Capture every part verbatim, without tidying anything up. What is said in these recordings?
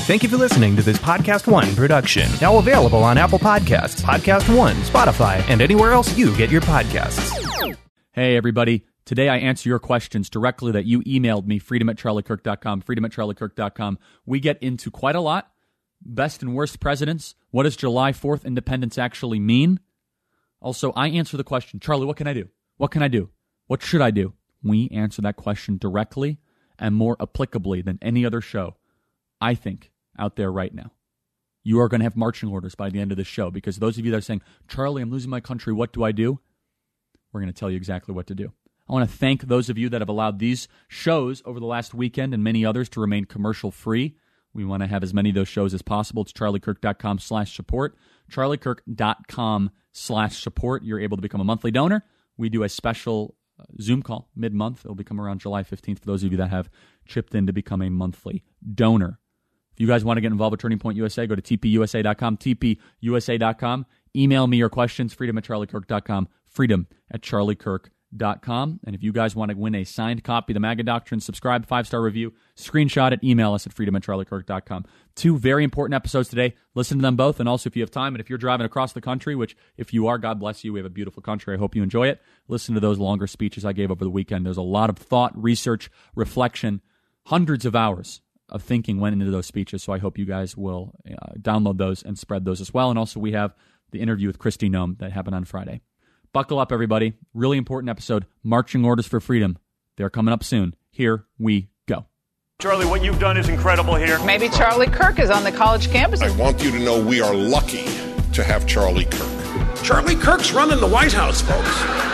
Thank you for listening to this Podcast One production. Now available on Apple Podcasts, Podcast One, Spotify, and anywhere else you get your podcasts. Hey, everybody. Today I answer your questions directly that you emailed me, freedom at charlie kirk dot com, freedom at charlie kirk dot com. We get into quite a lot. Best and worst presidents. What does July fourth independence actually mean? Also, I answer the question, Charlie, what can I do? What can I do? What should I do? We answer that question directly and more applicably than any other show, I think, out there right now. You are going to have marching orders by the end of this show, because those of you that are saying, Charlie, I'm losing my country, what do I do? We're going to tell you exactly what to do. I want to thank those of you that have allowed these shows over the last weekend and many others to remain commercial-free. We want to have as many of those shows as possible. It's charlie kirk dot com slash support. charlie kirk dot com slash support. You're able to become a monthly donor. We do a special uh, Zoom call mid-month. It'll become around July fifteenth for those of you that have chipped in to become a monthly donor. If you guys want to get involved with Turning Point U S A, go to t p u s a dot com, t p u s a dot com. Email me your questions, freedom at charlie kirk dot com, freedom at charlie kirk dot com. And if you guys want to win a signed copy of the MAGA Doctrine, subscribe, five-star review, screenshot it, email us at freedom at charlie kirk dot com. Two very important episodes today. Listen to them both. And also, if you have time, and if you're driving across the country, which if you are, God bless you, we have a beautiful country. I hope you enjoy it. Listen to those longer speeches I gave over the weekend. There's a lot of thought, research, reflection, hundreds of hours of thinking went into those speeches, so I hope you guys will uh, download those and spread those as well. And also, we have the interview with Kristi Noem that happened on Friday. Buckle up, everybody. Really important episode. Marching Orders for Freedom. They're coming up soon. Here we go. Charlie, what you've done is incredible here. Maybe Charlie Kirk is on the college campus. I want you to know we are lucky to have Charlie Kirk. Charlie Kirk's running the White House, folks.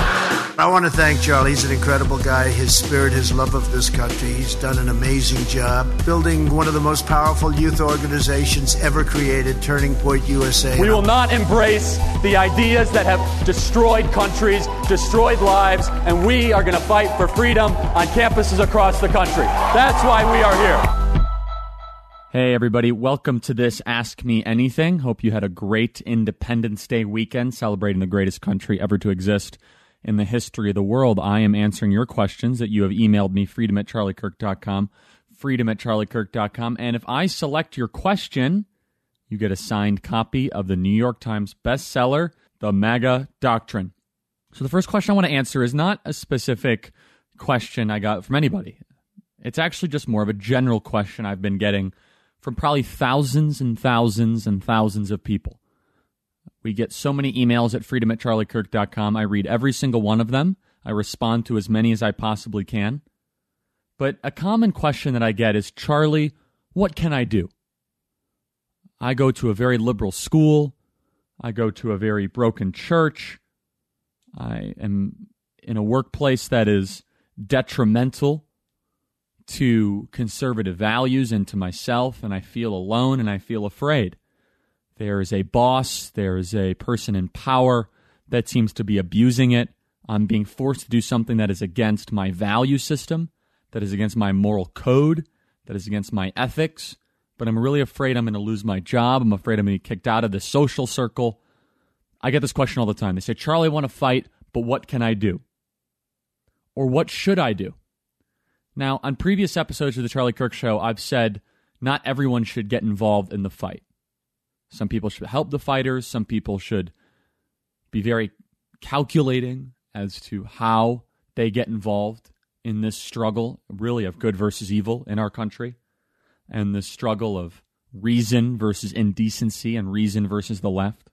I want to thank Charlie. He's an incredible guy. His spirit, his love of this country. He's done an amazing job building one of the most powerful youth organizations ever created, Turning Point U S A. We will not embrace the ideas that have destroyed countries, destroyed lives, and we are going to fight for freedom on campuses across the country. That's why we are here. Hey, everybody. Welcome to this Ask Me Anything. Hope you had a great Independence Day weekend celebrating the greatest country ever to exist in the history of the world. I am answering your questions that you have emailed me, freedom at charlie kirk dot com, freedom at charlie kirk dot com. And if I select your question, you get a signed copy of the New York Times bestseller, The MAGA Doctrine. So the first question I want to answer is not a specific question I got from anybody. It's actually just more of a general question I've been getting from probably thousands and thousands and thousands of people. We get so many emails at freedom at charlie kirk dot com. I read every single one of them. I respond to as many as I possibly can. But a common question that I get is, Charlie, what can I do? I go to a very liberal school. I go to a very broken church. I am in a workplace that is detrimental to conservative values and to myself, and I feel alone and I feel afraid. There is a boss, there is a person in power that seems to be abusing it. I'm being forced to do something that is against my value system, that is against my moral code, that is against my ethics. But I'm really afraid I'm going to lose my job. I'm afraid I'm going to be kicked out of the social circle. I get this question all the time. They say, Charlie, I want to fight, but what can I do? Or what should I do? Now, on previous episodes of The Charlie Kirk Show, I've said not everyone should get involved in the fight. Some people should help the fighters. Some people should be very calculating as to how they get involved in this struggle, really, of good versus evil in our country, and the struggle of reason versus indecency and reason versus the left.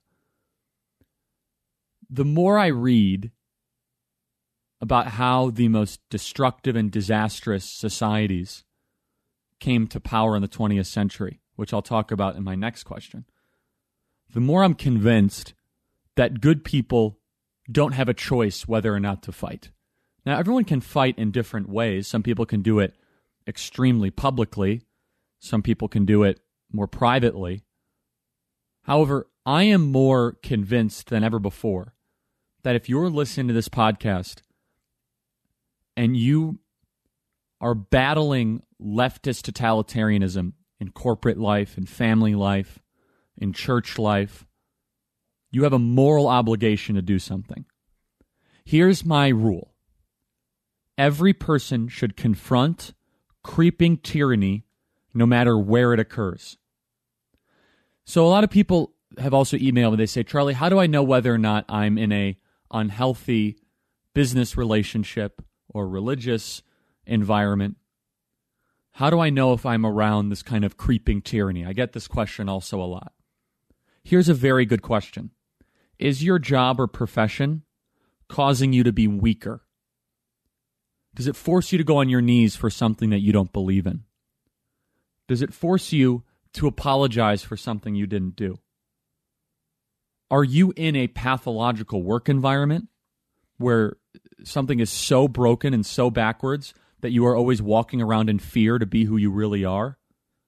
The more I read about how the most destructive and disastrous societies came to power in the twentieth century, which I'll talk about in my next question, the more I'm convinced that good people don't have a choice whether or not to fight. Now, everyone can fight in different ways. Some people can do it extremely publicly. Some people can do it more privately. However, I am more convinced than ever before that if you're listening to this podcast and you are battling leftist totalitarianism in corporate life, in family life, in church life, you have a moral obligation to do something. Here's my rule. Every person should confront creeping tyranny no matter where it occurs. So a lot of people have also emailed me. They say, Charlie, how do I know whether or not I'm in a unhealthy business relationship or religious environment? How do I know if I'm around this kind of creeping tyranny? I get this question also a lot. Here's a very good question. Is your job or profession causing you to be weaker? Does it force you to go on your knees for something that you don't believe in? Does it force you to apologize for something you didn't do? Are you in a pathological work environment where something is so broken and so backwards that you are always walking around in fear to be who you really are?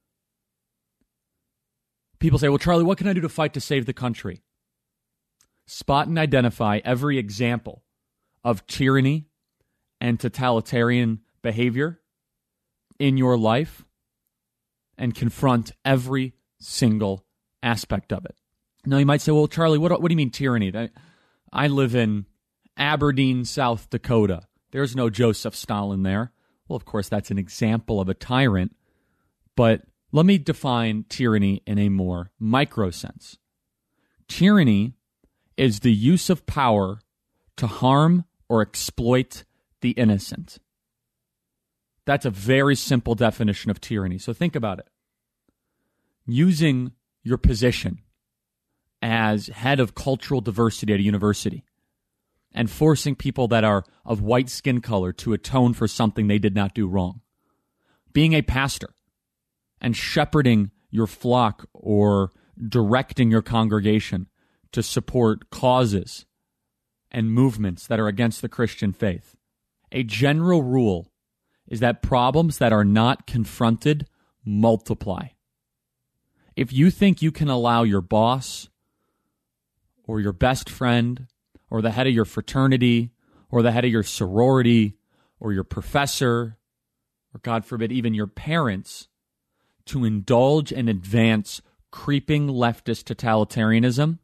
People say, well, Charlie, what can I do to fight to save the country? Spot and identify every example of tyranny and totalitarian behavior in your life and confront every single aspect of it. Now, you might say, well, Charlie, what, what do you mean tyranny? I, I live in Aberdeen, South Dakota. There's no Joseph Stalin there. Well, of course, that's an example of a tyrant, but let me define tyranny in a more micro sense. Tyranny is the use of power to harm or exploit the innocent. That's a very simple definition of tyranny. So think about it. Using your position as head of cultural diversity at a university and forcing people that are of white skin color to atone for something they did not do wrong. Being a pastor and shepherding your flock or directing your congregation to support causes and movements that are against the Christian faith. A general rule is that problems that are not confronted multiply. If you think you can allow your boss or your best friend or the head of your fraternity or the head of your sorority or your professor or, God forbid, even your parents to indulge and advance creeping leftist totalitarianism,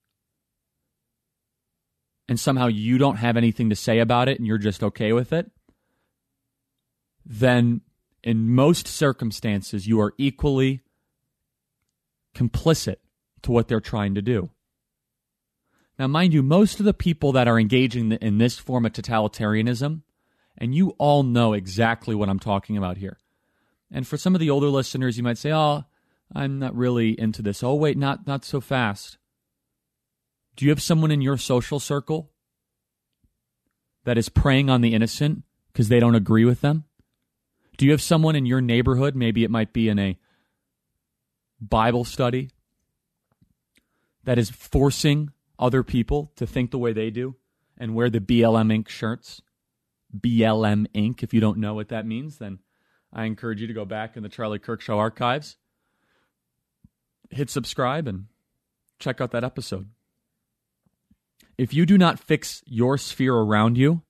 and somehow you don't have anything to say about it and you're just okay with it, then in most circumstances you are equally complicit to what they're trying to do. Now, mind you, most of the people that are engaging in this form of totalitarianism, and you all know exactly what I'm talking about here. And for some of the older listeners, you might say, oh, I'm not really into this. Oh, wait, not, not so fast. Do you have someone in your social circle that is preying on the innocent because they don't agree with them? Do you have someone in your neighborhood, maybe it might be in a Bible study, that is forcing other people to think the way they do and wear the B L M Incorporated shirts? B L M Incorporated. If you don't know what that means, then I encourage you to go back in the Charlie Kirk Show archives, hit subscribe, and check out that episode. If you do not fix your sphere around you,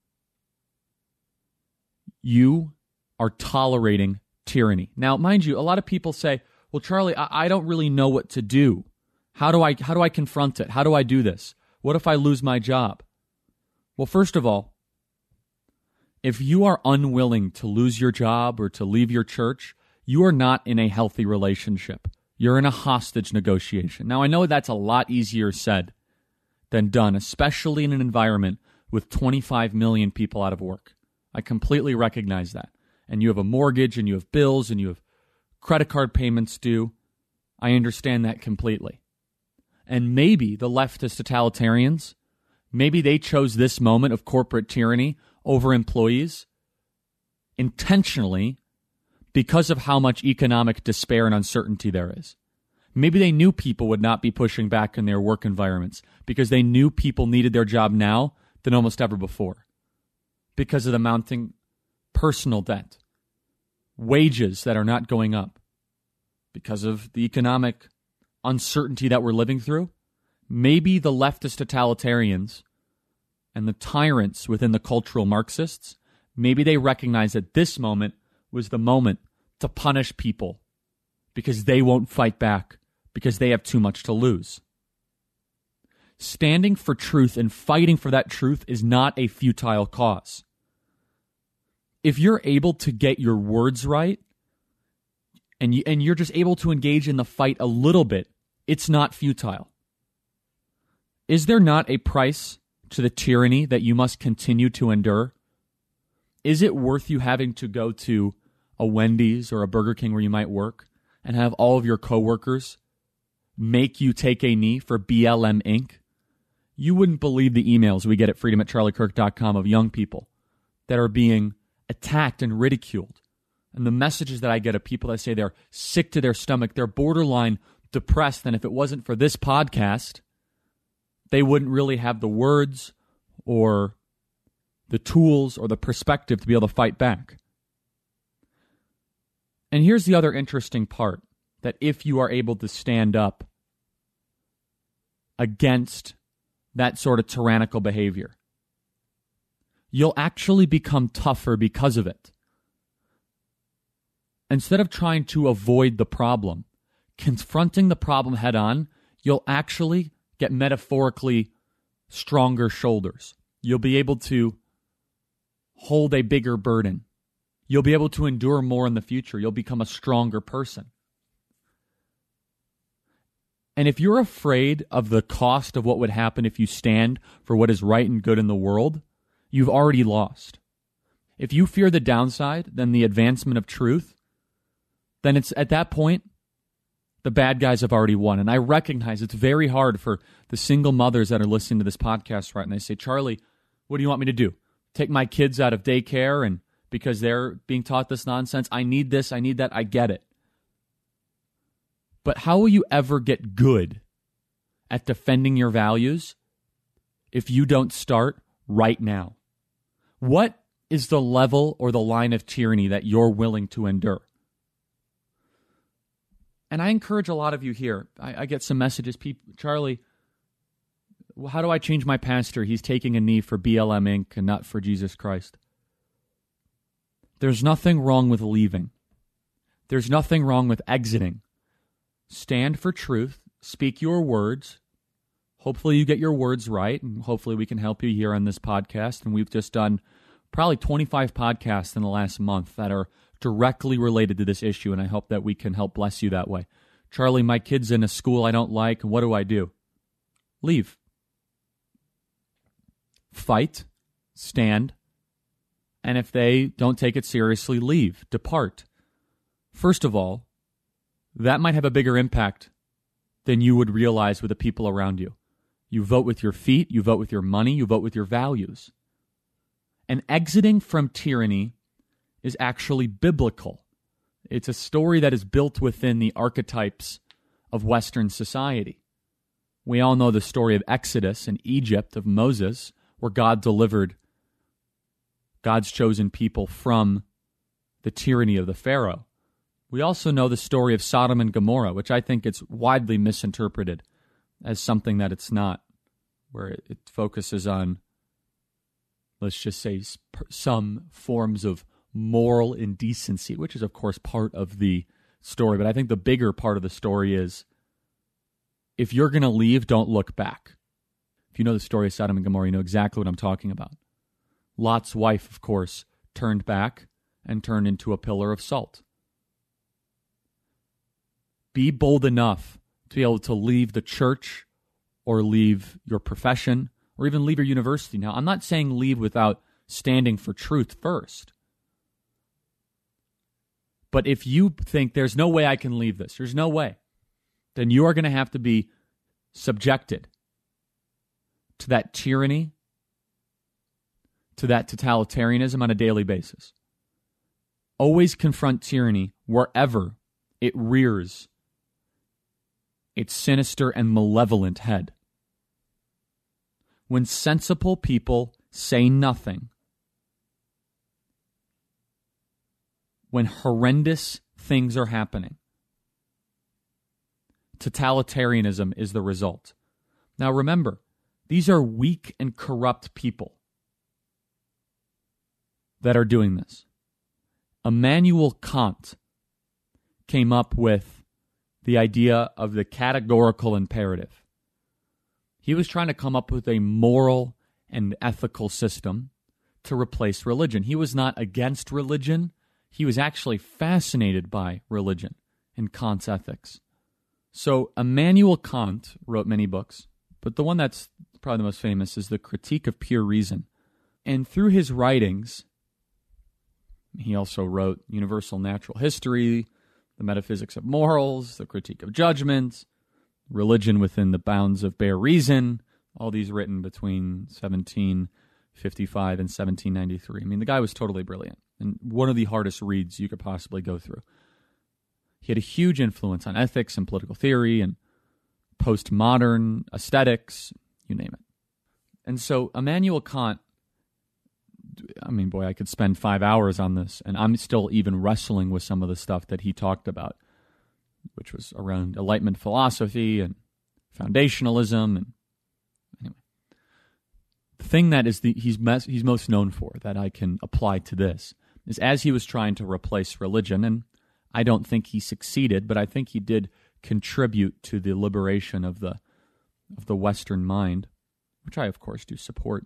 you are tolerating tyranny. Now, mind you, a lot of people say, well, Charlie, I, I don't really know what to do. How do I how do I confront it? How do I do this? What if I lose my job? Well, first of all, if you are unwilling to lose your job or to leave your church, you are not in a healthy relationship. You're in a hostage negotiation. Now, I know that's a lot easier said than done, especially in an environment with twenty-five million people out of work. I completely recognize that. And you have a mortgage, and you have bills, and you have credit card payments due. I understand that completely. And maybe the leftist totalitarians, maybe they chose this moment of corporate tyranny over employees intentionally because of how much economic despair and uncertainty there is. Maybe they knew people would not be pushing back in their work environments because they knew people needed their job now than almost ever before because of the mounting personal debt, wages that are not going up because of the economic uncertainty that we're living through. Maybe the leftist totalitarians and the tyrants within the cultural Marxists, maybe they recognize that this moment was the moment to punish people because they won't fight back, because they have too much to lose. Standing for truth and fighting for that truth is not a futile cause. If you're able to get your words right, and you, and you're just able to engage in the fight a little bit, it's not futile. Is there not a price to the tyranny that you must continue to endure? Is it worth you having to go to a Wendy's or a Burger King where you might work and have all of your coworkers make you take a knee for B L M Incorporated? You wouldn't believe the emails we get at freedom at charlie kirk dot com of young people that are being attacked and ridiculed. And the messages that I get of people that say they're sick to their stomach, they're borderline depressed, and if it wasn't for this podcast, they wouldn't really have the words or the tools or the perspective to be able to fight back. And here's the other interesting part, that if you are able to stand up against that sort of tyrannical behavior, you'll actually become tougher because of it. Instead of trying to avoid the problem, confronting the problem head on, you'll actually get metaphorically stronger shoulders. You'll be able to hold a bigger burden. You'll be able to endure more in the future. You'll become a stronger person. And if you're afraid of the cost of what would happen if you stand for what is right and good in the world, you've already lost. If you fear the downside than the advancement of truth, then it's at that point, the bad guys have already won. And I recognize it's very hard for the single mothers that are listening to this podcast right now. They say, Charlie, what do you want me to do? Take my kids out of daycare and because they're being taught this nonsense? I need this, I need that, I get it. But how will you ever get good at defending your values if you don't start right now? What is the level or the line of tyranny that you're willing to endure? And I encourage a lot of you here. I, I get some messages, people, Charlie, how do I change my pastor? He's taking a knee for B L M Incorporated and not for Jesus Christ. There's nothing wrong with leaving. There's nothing wrong with exiting. Stand for truth. Speak your words. Hopefully you get your words right, and hopefully we can help you here on this podcast. And we've just done probably twenty-five podcasts in the last month that are directly related to this issue, and I hope that we can help bless you that way. Charlie, my kid's in a school I don't like, and what do I do? Leave. Fight. Stand. And if they don't take it seriously, leave. Depart. First of all, that might have a bigger impact than you would realize with the people around you. You vote with your feet, you vote with your money, you vote with your values. And exiting from tyranny is actually biblical. It's a story that is built within the archetypes of Western society. We all know the story of Exodus in Egypt, of Moses, where God delivered God's chosen people from the tyranny of the Pharaoh. We also know the story of Sodom and Gomorrah, which I think it's widely misinterpreted as something that it's not, where it focuses on, let's just say, some forms of moral indecency, which is, of course, part of the story. But I think the bigger part of the story is, if you're going to leave, don't look back. If you know the story of Sodom and Gomorrah, you know exactly what I'm talking about. Lot's wife, of course, turned back and turned into a pillar of salt. Be bold enough to be able to leave the church or leave your profession or even leave your university. Now, I'm not saying leave without standing for truth first. But if you think there's no way I can leave this, there's no way, then you are going to have to be subjected to that tyranny, to that totalitarianism on a daily basis. Always confront tyranny wherever it rears its sinister and malevolent head. When sensible people say nothing, when horrendous things are happening, totalitarianism is the result. Now remember, these are weak and corrupt people that are doing this. Immanuel Kant came up with the idea of the categorical imperative. He was trying to come up with a moral and ethical system to replace religion. He was not against religion. He was actually fascinated by religion. and Kant's ethics. So Immanuel Kant wrote many books, but the one that's probably the most famous is The Critique of Pure Reason. And through his writings, he also wrote Universal Natural History, The Metaphysics of Morals, The Critique of Judgment, Religion Within the Bounds of Bare Reason, all these written between seventeen fifty-five and seventeen ninety-three. I mean, the guy was totally brilliant and one of the hardest reads you could possibly go through. He had a huge influence on ethics and political theory and postmodern aesthetics, you name it. And so Immanuel Kant, I mean, boy, I could spend five hours on this, and I'm still even wrestling with some of the stuff that he talked about, which was around Enlightenment philosophy and foundationalism. And anyway, the thing that is the he's mes- he's most known for that I can apply to this is as he was trying to replace religion, and I don't think he succeeded, but I think he did contribute to the liberation of the of the Western mind, which I, of course, do support,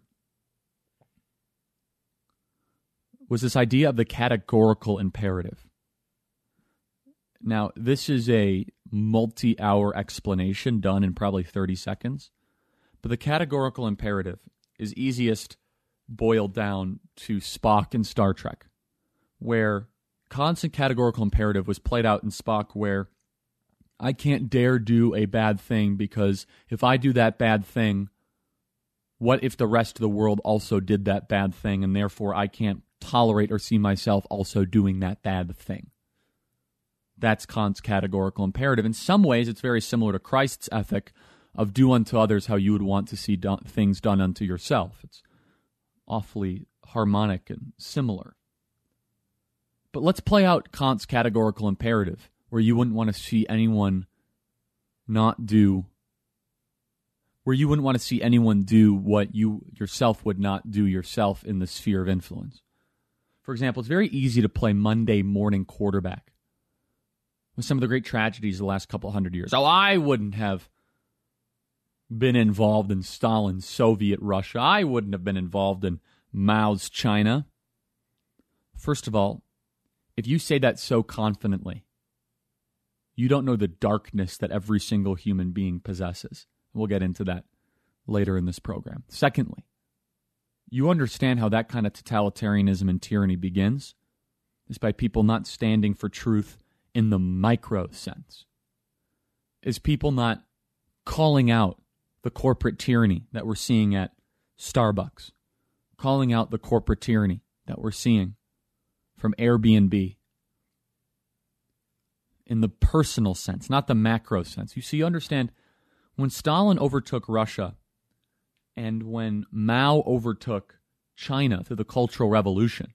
was this idea of the categorical imperative. Now, this is a multi-hour explanation done in probably thirty seconds, but the categorical imperative is easiest boiled down to Spock in Star Trek, where constant categorical imperative was played out in Spock where I can't dare do a bad thing because if I do that bad thing, what if the rest of the world also did that bad thing and therefore I can't tolerate or see myself also doing that bad thing? That's Kant's categorical imperative. In some ways, it's very similar to Christ's ethic of do unto others how you would want to see do- things done unto yourself. It's awfully harmonic and similar. But let's play out Kant's categorical imperative, where you wouldn't want to see anyone not do, where you wouldn't want to see anyone do what you yourself would not do yourself in the sphere of influence. For example, it's very easy to play Monday morning quarterback with some of the great tragedies of the last couple hundred years. Oh, I wouldn't have been involved in Stalin's Soviet Russia. I wouldn't have been involved in Mao's China. First of all, if you say that so confidently, you don't know the darkness that every single human being possesses. We'll get into that later in this program. Secondly, you understand how that kind of totalitarianism and tyranny begins is by people not standing for truth in the micro sense. Is people not calling out the corporate tyranny that we're seeing at Starbucks, calling out the corporate tyranny that we're seeing from Airbnb in the personal sense, not the macro sense. You see, you understand, when Stalin overtook Russia and when Mao overtook China through the Cultural Revolution,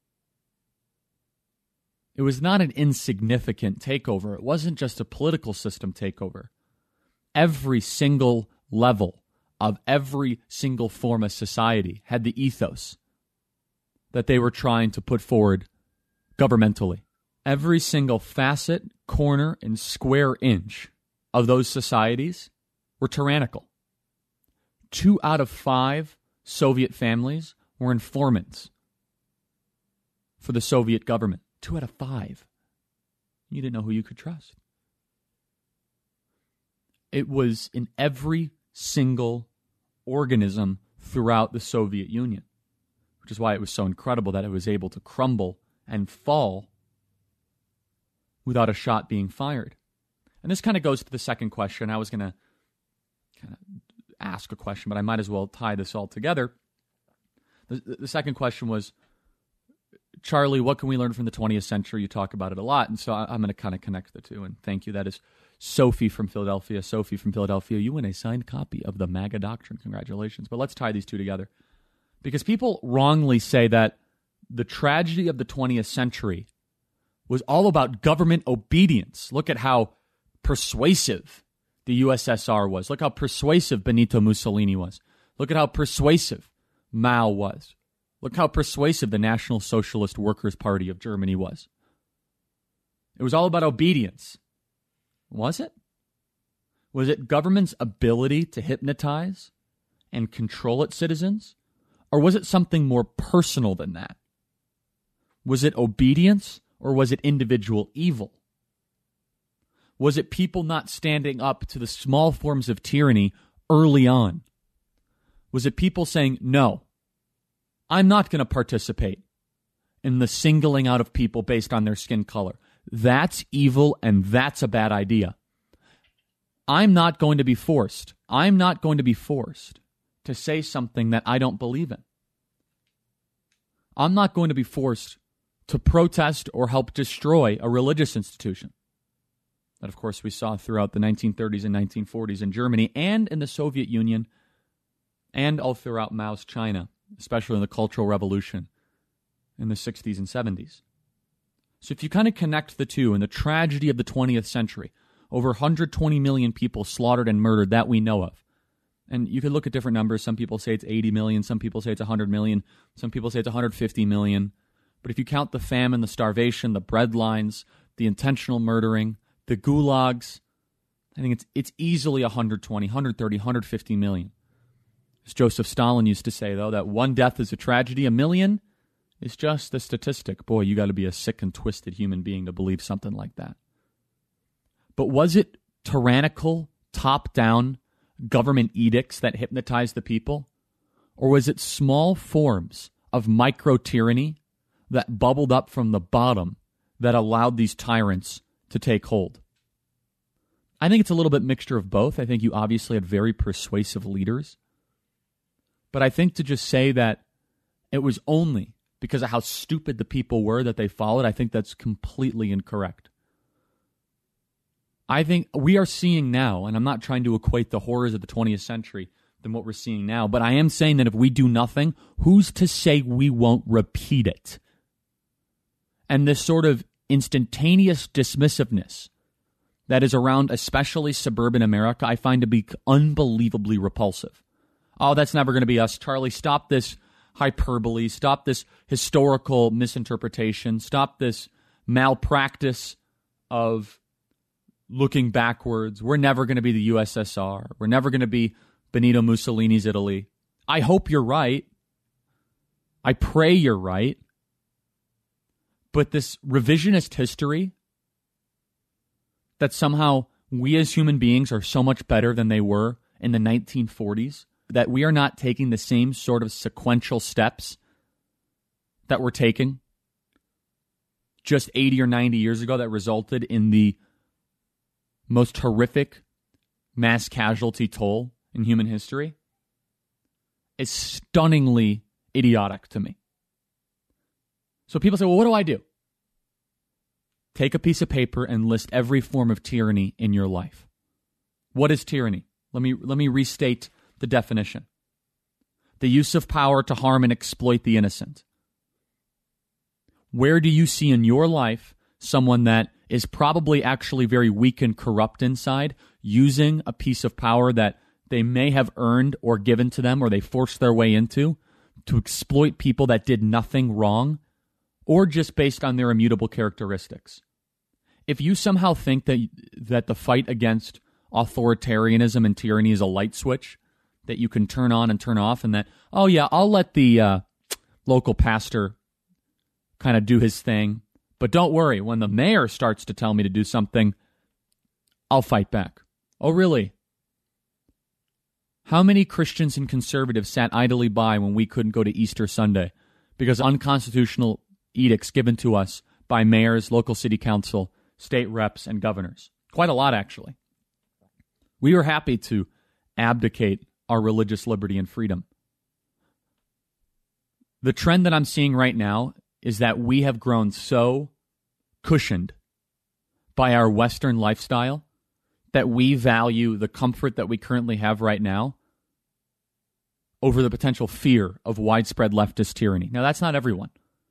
it was not an insignificant takeover. It wasn't just a political system takeover. Every single level of every single form of society had the ethos that they were trying to put forward governmentally. Every single facet, corner, and square inch of those societies were tyrannical. Two out of five Soviet families were informants for the Soviet government. Two out of five. You didn't know who you could trust. It was in every single organism throughout the Soviet Union, which is why it was so incredible that it was able to crumble and fall without a shot being fired. And this kind of goes to the second question. I was going to kind of ask a question, but I might as well tie this all together. The, the second question was, Charlie, what can we learn from the twentieth century? You talk about it a lot, and so I, I'm going to kind of connect the two, and thank you. That is Sophie from Philadelphia. Sophie from Philadelphia, you win a signed copy of the MAGA Doctrine. Congratulations. But let's tie these two together. Because people wrongly say that the tragedy of the twentieth century was all about government obedience. Look at how persuasive the U S S R was. Look how persuasive Benito Mussolini was. Look at how persuasive Mao was. Look how persuasive the National Socialist Workers' Party of Germany was. It was all about obedience. Was it? Was it government's ability to hypnotize and control its citizens? Or was it something more personal than that? Was it obedience or was it individual evil? Was it people not standing up to the small forms of tyranny early on? Was it people saying, no, I'm not going to participate in the singling out of people based on their skin color? That's evil and that's a bad idea. I'm not going to be forced. I'm not going to be forced to say something that I don't believe in. I'm not going to be forced to protest or help destroy a religious institution that, of course, we saw throughout the nineteen thirties and nineteen forties in Germany and in the Soviet Union and all throughout Mao's China, especially in the Cultural Revolution in the sixties and seventies. So if you kind of connect the two and the tragedy of the twentieth century, over one hundred twenty million people slaughtered and murdered that we know of. And you could look at different numbers. Some people say it's eighty million. Some people say it's one hundred million. Some people say it's one hundred fifty million. But if you count the famine, the starvation, the bread lines, the intentional murdering, the gulags, I think it's it's easily one hundred twenty, one hundred thirty, one hundred fifty million. As Joseph Stalin used to say, though, that one death is a tragedy. A million is just a statistic. Boy, you got to be a sick and twisted human being to believe something like that. But was it tyrannical, top-down government edicts that hypnotized the people? Or was it small forms of micro-tyranny that bubbled up from the bottom that allowed these tyrants to take hold? I think it's a little bit mixture of both. I think you obviously had very persuasive leaders. But I think to just say that it was only because of how stupid the people were that they followed, I think that's completely incorrect. I think we are seeing now, and I'm not trying to equate the horrors of the twentieth century than what we're seeing now, but I am saying that if we do nothing, who's to say we won't repeat it? And this sort of instantaneous dismissiveness that is around especially suburban America, I find to be unbelievably repulsive. Oh, that's never going to be us. Charlie, stop this hyperbole. Stop this historical misinterpretation. Stop this malpractice of looking backwards. We're never going to be the U S S R. We're never going to be Benito Mussolini's Italy. I hope you're right. I pray you're right. But this revisionist history that somehow we as human beings are so much better than they were in the nineteen forties, that we are not taking the same sort of sequential steps that we're taking just eighty or ninety years ago that resulted in the most horrific mass casualty toll in human history, is stunningly idiotic to me. So people say, well, what do I do? Take a piece of paper and list every form of tyranny in your life. What is tyranny? Let me let me restate the definition. The use of power to harm and exploit the innocent. Where do you see in your life someone that is probably actually very weak and corrupt inside, using a piece of power that they may have earned or given to them or they forced their way into to exploit people that did nothing wrong, or just based on their immutable characteristics? If you somehow think that that the fight against authoritarianism and tyranny is a light switch that you can turn on and turn off, and that, oh yeah, I'll let the uh, local pastor kind of do his thing, but don't worry, when the mayor starts to tell me to do something, I'll fight back. Oh, really? How many Christians and conservatives sat idly by when we couldn't go to Easter Sunday because unconstitutional edicts given to us by mayors, local city council, state reps, and governors? Quite a lot, actually. We were happy to abdicate our religious liberty and freedom. The trend that I'm seeing right now is that we have grown so cushioned by our Western lifestyle that we value the comfort that we currently have right now over the potential fear of widespread leftist tyranny. Now, that's not everyone.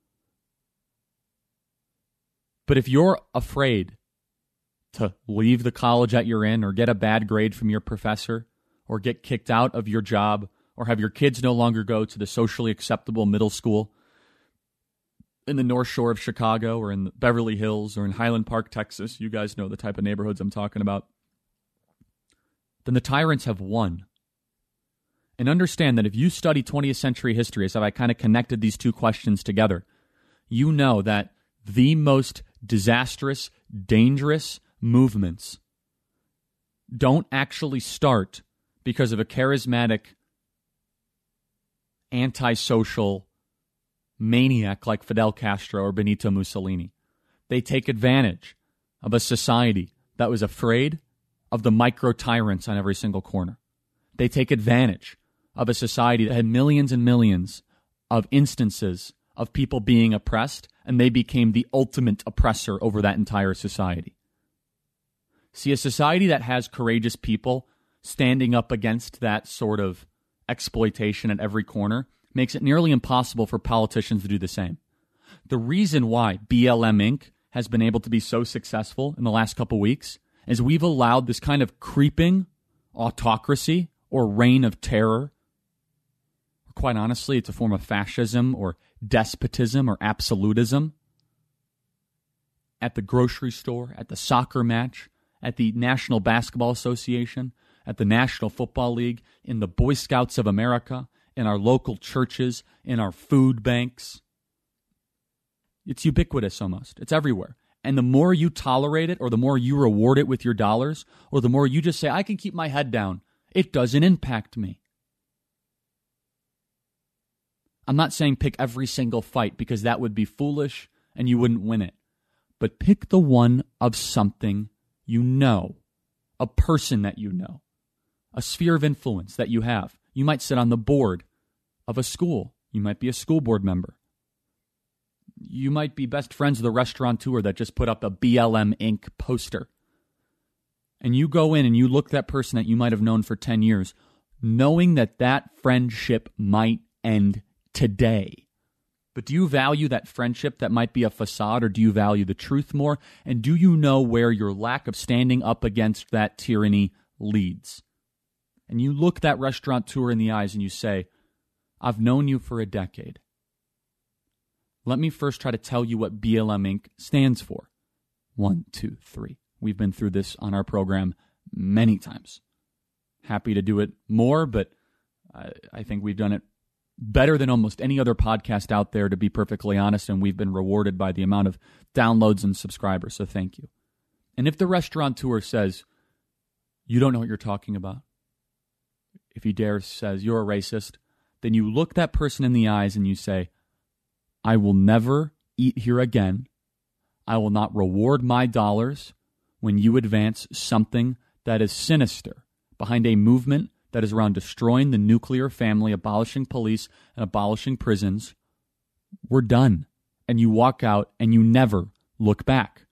But if you're afraid to leave the college that you're in, or get a bad grade from your professor, or get kicked out of your job, or have your kids no longer go to the socially acceptable middle school in the North Shore of Chicago, or in Beverly Hills, or in Highland Park, Texas, you guys know the type of neighborhoods I'm talking about, then the tyrants have won. And understand that if you study twentieth century history, as I kind of connected these two questions together, you know that the most disastrous, dangerous movements don't actually start because of a charismatic, antisocial maniac like Fidel Castro or Benito Mussolini. They take advantage of a society that was afraid of the micro-tyrants on every single corner. They take advantage of a society that had millions and millions of instances of people being oppressed, and they became the ultimate oppressor over that entire society. See, a society that has courageous people standing up against that sort of exploitation at every corner makes it nearly impossible for politicians to do the same. The reason why B L M Incorporated has been able to be so successful in the last couple weeks is we've allowed this kind of creeping autocracy or reign of terror. Quite honestly, it's a form of fascism or despotism or absolutism. At the grocery store, at the soccer match, at the National Basketball Association, at the National Football League, in the Boy Scouts of America, in our local churches, in our food banks. It's ubiquitous almost. It's everywhere. And the more you tolerate it, or the more you reward it with your dollars, or the more you just say, I can keep my head down, it doesn't impact me. I'm not saying pick every single fight because that would be foolish and you wouldn't win it. But pick the one of something you know, a person that you know, a sphere of influence that you have. You might sit on the board of a school. You might be a school board member. You might be best friends with a restaurateur that just put up a B L M Incorporated poster. And you go in and you look at that person that you might have known for ten years, knowing that that friendship might end today. But do you value that friendship that might be a facade, or do you value the truth more? And do you know where your lack of standing up against that tyranny leads? And you look that restaurateur in the eyes and you say, I've known you for a decade. Let me first try to tell you what B L M Incorporated stands for. One, two, three. We've been through this on our program many times. Happy to do it more, but I, I think we've done it better than almost any other podcast out there, to be perfectly honest, and we've been rewarded by the amount of downloads and subscribers, so thank you. And if the restaurateur says, you don't know what you're talking about, if he dares says, you're a racist, then you look that person in the eyes and you say, I will never eat here again. I will not reward my dollars when you advance something that is sinister behind a movement that is around destroying the nuclear family, abolishing police, and abolishing prisons. We're done. And you walk out and you never look back.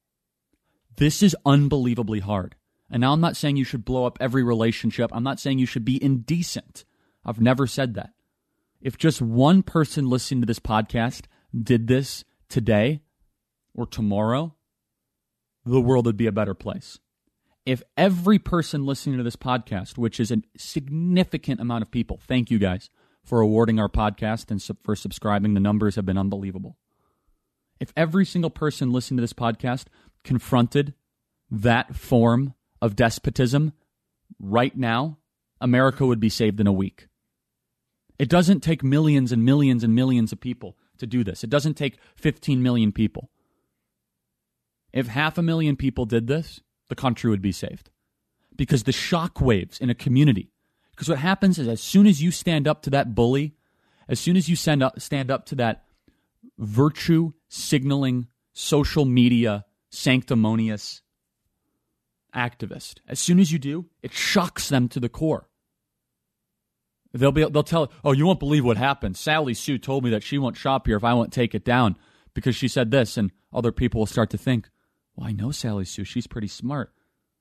This is unbelievably hard. And now I'm not saying you should blow up every relationship. I'm not saying you should be indecent. I've never said that. If just one person listening to this podcast did this today or tomorrow, the world would be a better place. If every person listening to this podcast, which is a significant amount of people, thank you guys for awarding our podcast and for subscribing. The numbers have been unbelievable. If every single person listening to this podcast confronted that form of despotism right now, America would be saved in a week. It doesn't take millions and millions and millions of people to do this. It doesn't take fifteen million people. If half a million people did this, the country would be saved. Because the shockwaves in a community, because what happens is as soon as you stand up to that bully, as soon as you stand up, stand up to that virtue signaling, social media, sanctimonious activist, as soon as you do, it shocks them to the core. They'll be, they'll tell, oh, you won't believe what happened. Sally Sue told me that she won't shop here if I won't take it down because she said this, and other people will start to think, well, I know Sally Sue. She's pretty smart.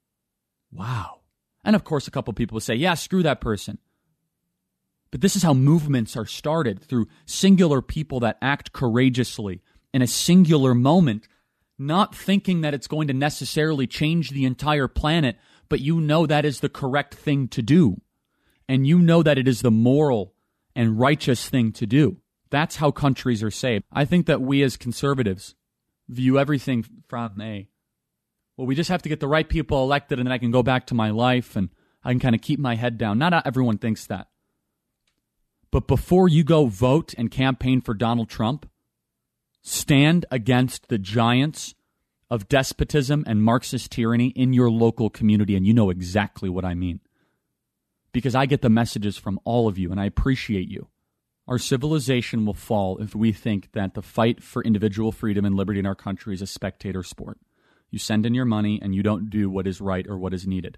Wow. And of course, a couple people will say, yeah, screw that person. But this is how movements are started, through singular people that act courageously in a singular moment, not thinking that it's going to necessarily change the entire planet, but you know that is the correct thing to do. And you know that it is the moral and righteous thing to do. That's how countries are saved. I think that we as conservatives view everything from a, well, we just have to get the right people elected and then I can go back to my life and I can kind of keep my head down. Not everyone thinks that. But before you go vote and campaign for Donald Trump, stand against the giants of despotism and Marxist tyranny in your local community, and you know exactly what I mean. Because I get the messages from all of you, and I appreciate you. Our civilization will fall if we think that the fight for individual freedom and liberty in our country is a spectator sport. You send in your money, and you don't do what is right or what is needed.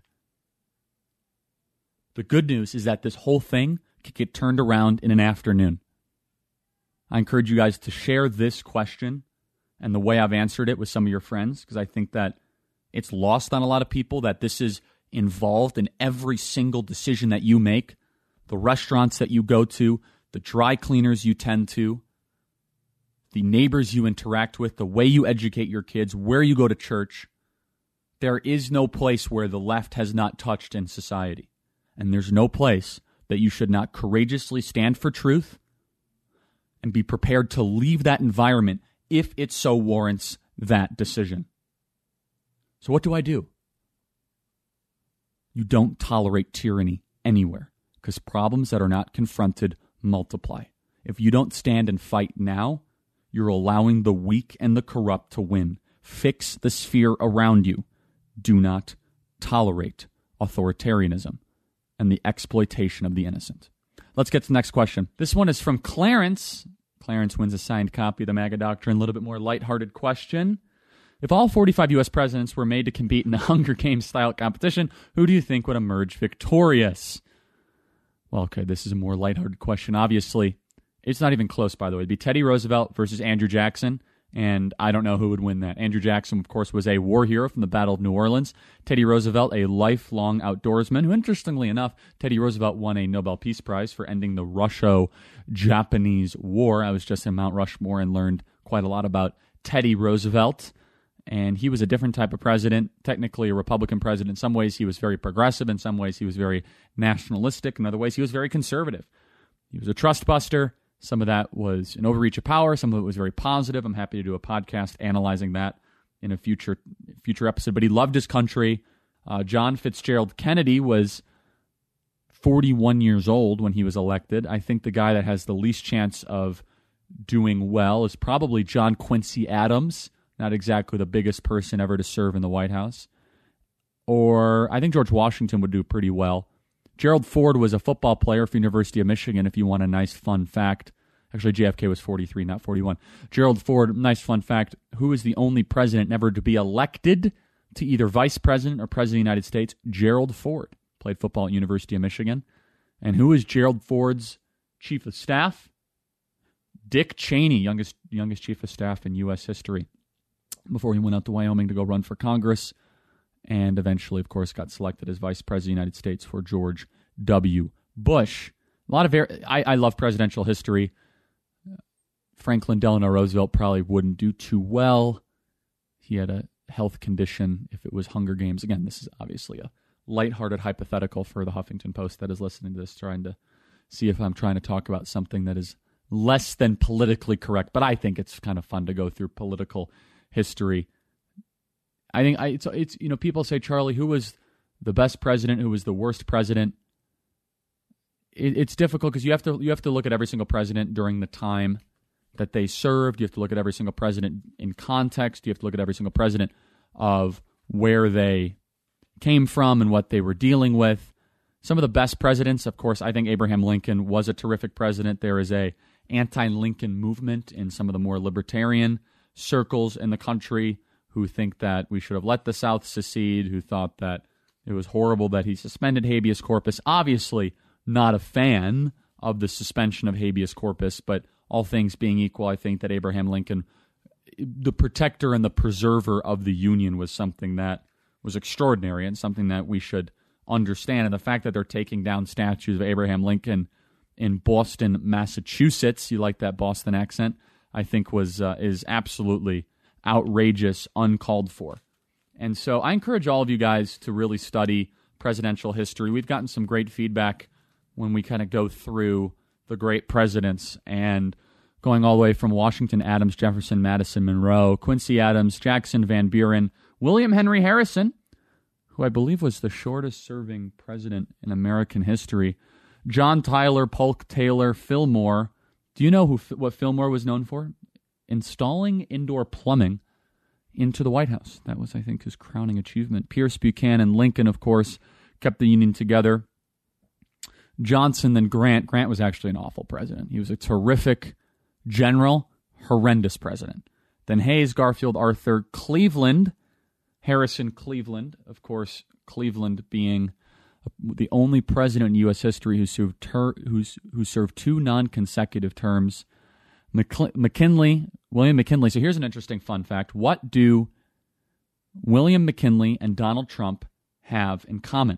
The good news is that this whole thing could get turned around in an afternoon. I encourage you guys to share this question and the way I've answered it with some of your friends, because I think that it's lost on a lot of people that this is involved in every single decision that you make, the restaurants that you go to, the dry cleaners you tend to, the neighbors you interact with, the way you educate your kids, where you go to church. There is no place where the left has not touched in society. And there's no place that you should not courageously stand for truth and be prepared to leave that environment if it so warrants that decision. So what do I do? You don't tolerate tyranny anywhere, because problems that are not confronted multiply. If you don't stand and fight now, you're allowing the weak and the corrupt to win. Fix the sphere around you. Do not tolerate authoritarianism and the exploitation of the innocent. Let's get to the next question. This one is from Clarence. Clarence wins a signed copy of the MAGA Doctrine. A little bit more lighthearted question. If all forty-five U S presidents were made to compete in a Hunger Games-style competition, who do you think would emerge victorious? Well, okay, this is a more lighthearted question. Obviously, it's not even close, by the way. It'd be Teddy Roosevelt versus Andrew Jackson, and I don't know who would win that. Andrew Jackson, of course, was a war hero from the Battle of New Orleans. Teddy Roosevelt, a lifelong outdoorsman, who, interestingly enough, Teddy Roosevelt won a Nobel Peace Prize for ending the Russo-Japanese War. I was just in Mount Rushmore and learned quite a lot about Teddy Roosevelt. And he was a different type of president, technically a Republican president. In some ways, he was very progressive. In some ways, he was very nationalistic. In other ways, he was very conservative. He was a trust buster. Some of that was an overreach of power. Some of it was very positive. I'm happy to do a podcast analyzing that in a future future episode. But he loved his country. Uh, John Fitzgerald Kennedy was forty-one years old when he was elected. I think the guy that has the least chance of doing well is probably John Quincy Adams. Not exactly the biggest person ever to serve in the White House. Or I think George Washington would do pretty well. Gerald Ford was a football player for University of Michigan, if you want a nice fun fact. Actually, J F K was forty-three, not forty-one. Gerald Ford, nice fun fact, who is the only president never to be elected to either vice president or president of the United States? Gerald Ford. Played football at University of Michigan. And who is Gerald Ford's chief of staff? Dick Cheney, youngest youngest chief of staff in U S history, before he went out to Wyoming to go run for Congress, and eventually, of course, got selected as Vice President of the United States for George W. Bush. A lot of ver- I, I love presidential history. Franklin Delano Roosevelt probably wouldn't do too well. He had a health condition if it was Hunger Games. Again, this is obviously a lighthearted hypothetical for the Huffington Post that is listening to this, trying to see if I'm trying to talk about something that is less than politically correct. But I think it's kind of fun to go through political history. I think I, it's, it's, you know, people say, Charlie, who was the best president? Who was the worst president? It, it's difficult because you have to you have to look at every single president during the time that they served. You have to look at every single president in context. You have to look at every single president of where they came from and what they were dealing with. Some of the best presidents, of course, I think Abraham Lincoln was a terrific president. There is a anti-Lincoln movement in some of the more libertarian circles in the country who think that we should have let the South secede, who thought that it was horrible that he suspended habeas corpus. Obviously not a fan of the suspension of habeas corpus, but all things being equal, I think that Abraham Lincoln, the protector and the preserver of the Union, was something that was extraordinary and something that we should understand. And the fact that they're taking down statues of Abraham Lincoln in Boston, Massachusetts, you like that Boston accent, I think was uh, is absolutely outrageous, uncalled for. And so I encourage all of you guys to really study presidential history. We've gotten some great feedback when we kind of go through the great presidents, and going all the way from Washington, Adams, Jefferson, Madison, Monroe, Quincy Adams, Jackson, Van Buren, William Henry Harrison, who I believe was the shortest-serving president in American history, John Tyler, Polk Taylor, Fillmore. Do you know who what Fillmore was known for? Installing indoor plumbing into the White House. That was, I think, his crowning achievement. Pierce, Buchanan, Lincoln, of course, kept the Union together. Johnson, then Grant. Grant was actually an awful president. He was a terrific general, horrendous president. Then Hayes, Garfield, Arthur, Cleveland, Harrison, Cleveland. Of course, Cleveland being the only president in U S history who served ter- who's, who served two non-consecutive terms. McK- McKinley, William McKinley. So here's an interesting fun fact. What do William McKinley and Donald Trump have in common?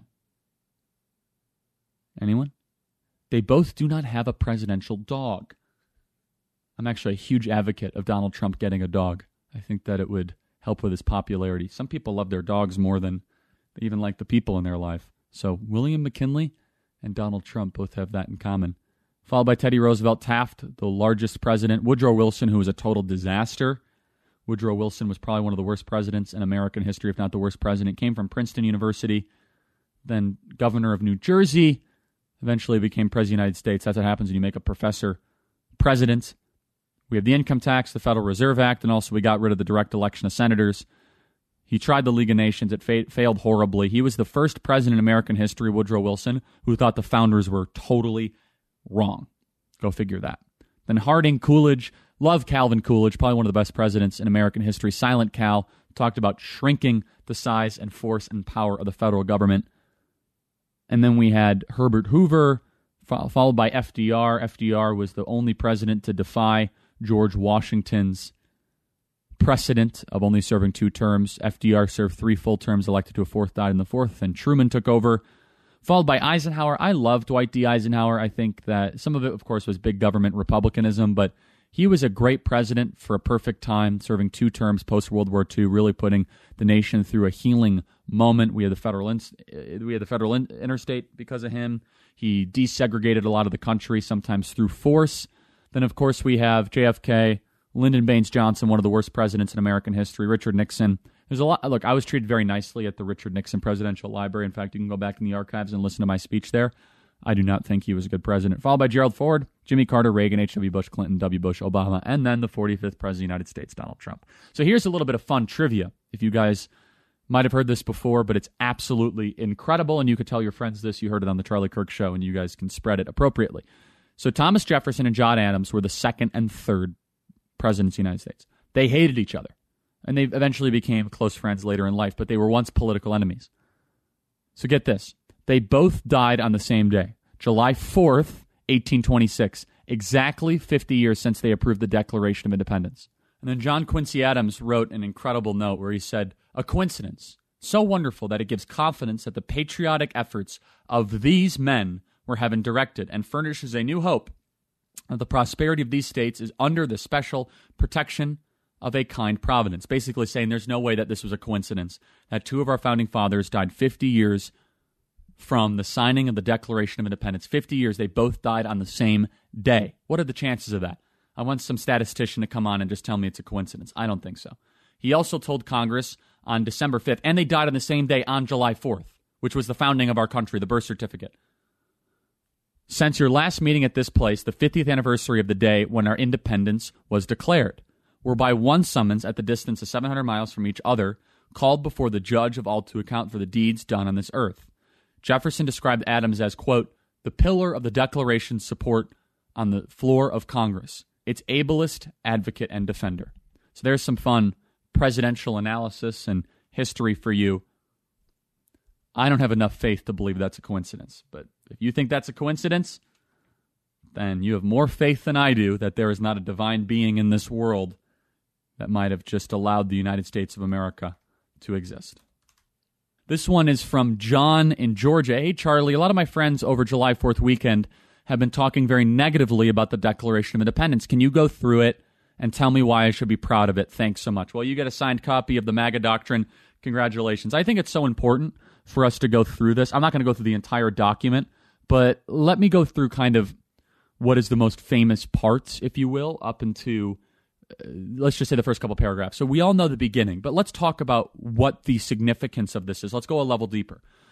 Anyone? They both do not have a presidential dog. I'm actually a huge advocate of Donald Trump getting a dog. I think that it would help with his popularity. Some people love their dogs more than they even like the people in their life. So William McKinley and Donald Trump both have that in common. Followed by Teddy Roosevelt, Taft, the largest president. Woodrow Wilson, who was a total disaster. Woodrow Wilson was probably one of the worst presidents in American history, if not the worst president. Came from Princeton University, then governor of New Jersey, eventually became president of the United States. That's what happens when you make a professor president. We have the income tax, the Federal Reserve Act, and also we got rid of the direct election of senators. He tried the League of Nations. It fa- failed horribly. He was the first president in American history, Woodrow Wilson, who thought the founders were totally wrong. Go figure that. Then Harding, Coolidge, love Calvin Coolidge, probably one of the best presidents in American history. Silent Cal, talked about shrinking the size and force and power of the federal government. And then we had Herbert Hoover, fo- followed by F D R. F D R was the only president to defy George Washington's precedent of only serving two terms. F D R served three full terms, elected to a fourth, died in the fourth. Then Truman took over, followed by Eisenhower. I love Dwight D. Eisenhower. I think that some of it, of course, was big government republicanism, but he was a great president for a perfect time, serving two terms post-World War Two, really putting the nation through a healing moment. We had the federal in, we had the federal in, interstate because of him. He desegregated a lot of the country, sometimes through force. Then, of course, we have J F K, Lyndon Baines Johnson, one of the worst presidents in American history, Richard Nixon. There's a lot. Look, I was treated very nicely at the Richard Nixon Presidential Library. In fact, you can go back in the archives and listen to my speech there. I do not think he was a good president. Followed by Gerald Ford, Jimmy Carter, Reagan, H W. Bush, Clinton, W. Bush, Obama, and then the forty-fifth President of the United States, Donald Trump. So here's a little bit of fun trivia. If you guys might have heard this before, but it's absolutely incredible, and you could tell your friends this. You heard it on the Charlie Kirk Show, and you guys can spread it appropriately. So Thomas Jefferson and John Adams were the second and third presidents of the United States. They hated each other, and they eventually became close friends later in life, but they were once political enemies. So get this. They both died on the same day, July fourth, eighteen twenty-six, exactly fifty years since they approved the Declaration of Independence. And then John Quincy Adams wrote an incredible note where he said, "A coincidence so wonderful that it gives confidence that the patriotic efforts of these men were heaven directed and furnishes a new hope that the prosperity of these states is under the special protection of a kind providence." Basically saying there's no way that this was a coincidence, that two of our founding fathers died fifty years from the signing of the Declaration of Independence. fifty years, they both died on the same day. What are the chances of that? I want some statistician to come on and just tell me it's a coincidence. I don't think so. He also told Congress on December fifth, and they died on the same day on July fourth, which was the founding of our country, the birth certificate. Since your last meeting at this place, the fiftieth anniversary of the day when our independence was declared, were by one summons at the distance of seven hundred miles from each other, called before the judge of all to account for the deeds done on this earth. Jefferson described Adams as, quote, "the pillar of the Declaration's support on the floor of Congress, its ablest advocate and defender." So there's some fun presidential analysis and history for you. I don't have enough faith to believe that's a coincidence, but if you think that's a coincidence, then you have more faith than I do that there is not a divine being in this world that might have just allowed the United States of America to exist. This one is from John in Georgia. Hey, Charlie, a lot of my friends over July fourth weekend have been talking very negatively about the Declaration of Independence. Can you go through it and tell me why I should be proud of it? Thanks so much. Well, you get a signed copy of the MAGA Doctrine. Congratulations. I think it's so important for us to go through this. I'm not going to go through the entire document, but let me go through kind of what is the most famous parts, if you will, up into, uh, let's just say the first couple paragraphs. So we all know the beginning, but let's talk about what the significance of this is. Let's go a level deeper.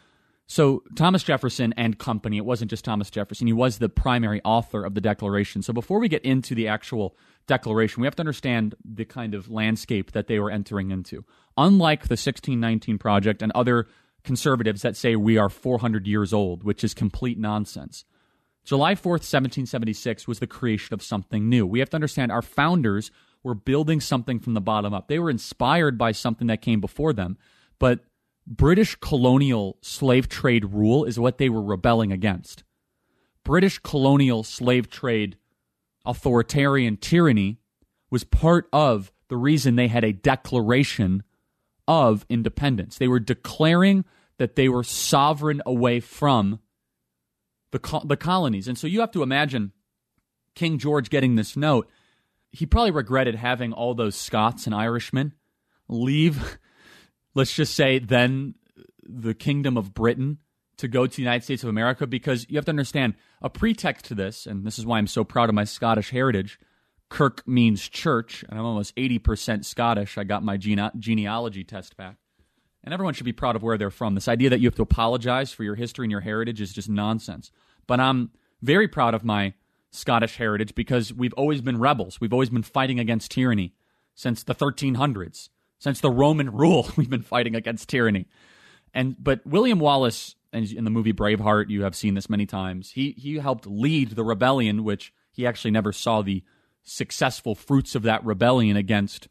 So Thomas Jefferson and company, it wasn't just Thomas Jefferson, he was the primary author of the Declaration. So before we get into the actual Declaration, we have to understand the kind of landscape that they were entering into. Unlike the sixteen nineteen Project and other conservatives that say we are four hundred years old, which is complete nonsense, July fourth, seventeen seventy-six was the creation of something new. We have to understand our founders were building something from the bottom up. They were inspired by something that came before them, but British colonial slave trade rule is what they were rebelling against. British colonial slave trade authoritarian tyranny was part of the reason they had a declaration of independence. They were declaring that they were sovereign away from the co- the colonies. And so you have to imagine King George getting this note. He probably regretted having all those Scots and Irishmen leave, let's just say, then the Kingdom of Britain to go to the United States of America, because you have to understand a pretext to this, and this is why I'm so proud of my Scottish heritage. Kirk means church, and I'm almost eighty percent Scottish. I got my gene- genealogy test back. And everyone should be proud of where they're from. This idea that you have to apologize for your history and your heritage is just nonsense. But I'm very proud of my Scottish heritage because we've always been rebels. We've always been fighting against tyranny since the thirteen hundreds. Since the Roman rule, we've been fighting against tyranny. And but William Wallace, and in the movie Braveheart, you have seen this many times, he he helped lead the rebellion, which he actually never saw the successful fruits of that rebellion against,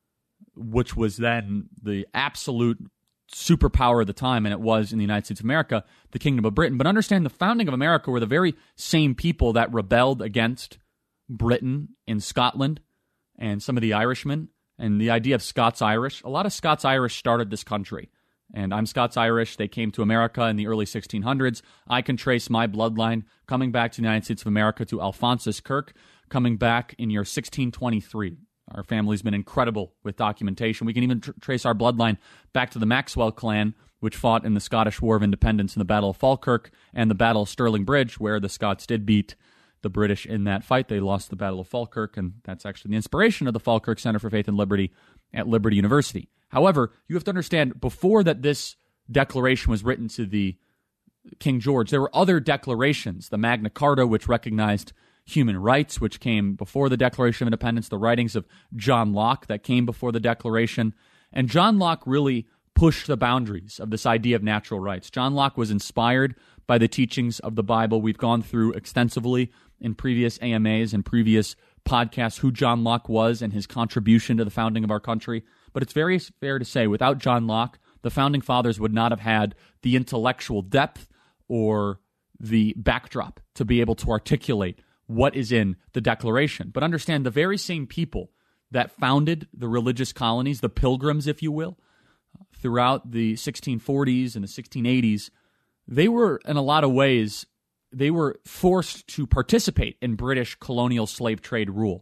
which was then the absolute superpower of the time, and it was in the United States of America, the Kingdom of Britain. But understand, the founding of America were the very same people that rebelled against Britain in Scotland and some of the Irishmen. And the idea of Scots-Irish, a lot of Scots-Irish started this country. And I'm Scots-Irish. They came to America in the early sixteen hundreds. I can trace my bloodline coming back to the United States of America to Alphonsus Kirk, coming back in year sixteen twenty-three. Our family's been incredible with documentation. We can even tr- trace our bloodline back to the Maxwell clan, which fought in the Scottish War of Independence in the Battle of Falkirk and the Battle of Stirling Bridge, where the Scots did beat the British in that fight. They lost the Battle of Falkirk, and that's actually the inspiration of the Falkirk Center for Faith and Liberty at Liberty University. However, you have to understand, before that this declaration was written to the King George, there were other declarations. The Magna Carta, which recognized human rights, which came before the Declaration of Independence, the writings of John Locke that came before the Declaration. And John Locke really pushed the boundaries of this idea of natural rights. John Locke was inspired by the teachings of the Bible. We've gone through extensively in previous A M As and previous podcasts who John Locke was and his contribution to the founding of our country. But it's very fair to say, without John Locke, the Founding Fathers would not have had the intellectual depth or the backdrop to be able to articulate what is in the Declaration. But understand, the very same people that founded the religious colonies, the Pilgrims, if you will, throughout the sixteen forties and the sixteen eighties, they were, in a lot of ways, they were forced to participate in British colonial slave trade rule.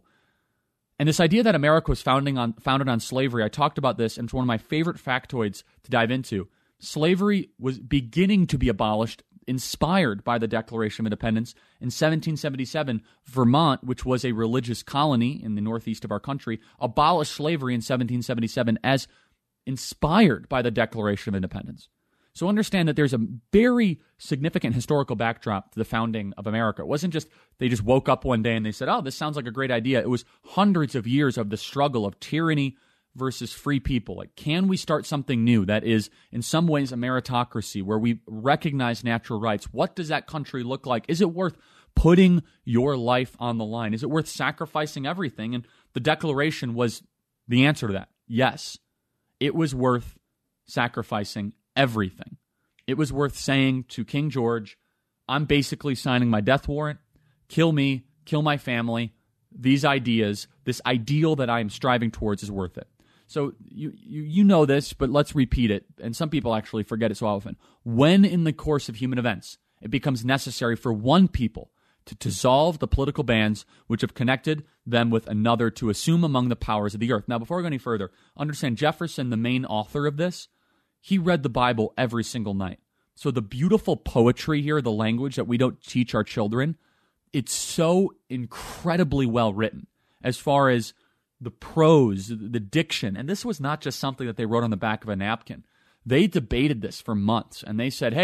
And this idea that America was founding on, founded on slavery, I talked about this, and it's one of my favorite factoids to dive into. Slavery was beginning to be abolished, inspired by the Declaration of Independence. In seventeen seventy-seven, Vermont, which was a religious colony in the northeast of our country, abolished slavery in seventeen seventy-seven as inspired by the Declaration of Independence. So understand that there's a very significant historical backdrop to the founding of America. It wasn't just they just woke up one day and they said, oh, this sounds like a great idea. It was hundreds of years of the struggle of tyranny versus free people. Like, can we start something new that is in some ways a meritocracy where we recognize natural rights? What does that country look like? Is it worth putting your life on the line? Is it worth sacrificing everything? And the Declaration was the answer to that. Yes, it was worth sacrificing everything. It was worth saying to King George, I'm basically signing my death warrant. Kill me, kill my family. These ideas, this ideal that I am striving towards is worth it. So you, you you know this, but let's repeat it. And some people actually forget it so often. When in the course of human events, it becomes necessary for one people to dissolve the political bands which have connected them with another to assume among the powers of the earth. Now, before I go any further, understand Jefferson, the main author of this, he read the Bible every single night. So the beautiful poetry here, the language that we don't teach our children, it's so incredibly well written as far as the prose, the diction. And this was not just something that they wrote on the back of a napkin. They debated this for months, and they said, hey,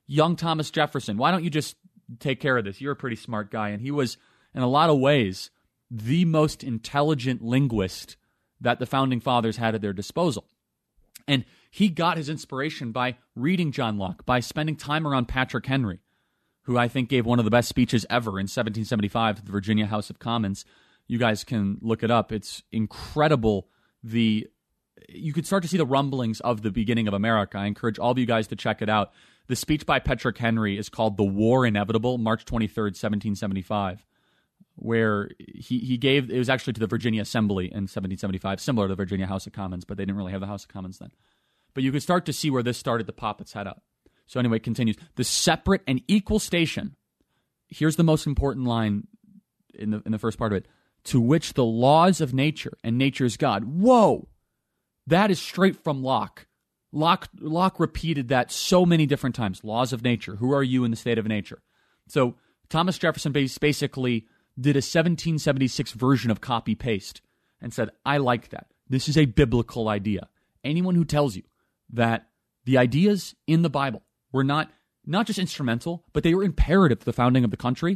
young Thomas Jefferson, why don't you just take care of this? You're a pretty smart guy. And he was, in a lot of ways, the most intelligent linguist that the Founding Fathers had at their disposal. And he got his inspiration by reading John Locke, by spending time around Patrick Henry, who I think gave one of the best speeches ever in seventeen seventy-five to the Virginia House of Commons. You guys can look it up. It's incredible. The you could start to see the rumblings of the beginning of America. I encourage all of you guys to check it out. The speech by Patrick Henry is called The War Inevitable, March twenty-third, seventeen seventy-five, where he, he gave, it was actually to the Virginia Assembly in seventeen seventy-five, similar to the Virginia House of Commons, but they didn't really have the House of Commons then. But you could start to see where this started to pop its head up. So anyway, it continues. The separate and equal station, here's the most important line in the in the first part of it, to which the laws of nature and nature's God. Whoa! That is straight from Locke. Locke, Locke repeated that so many different times. Laws of nature. Who are you in the state of nature? So Thomas Jefferson basically did a seventeen seventy-six version of copy-paste and said, I like that. This is a biblical idea. Anyone who tells you that the ideas in the Bible were not, not just instrumental, but they were imperative to the founding of the country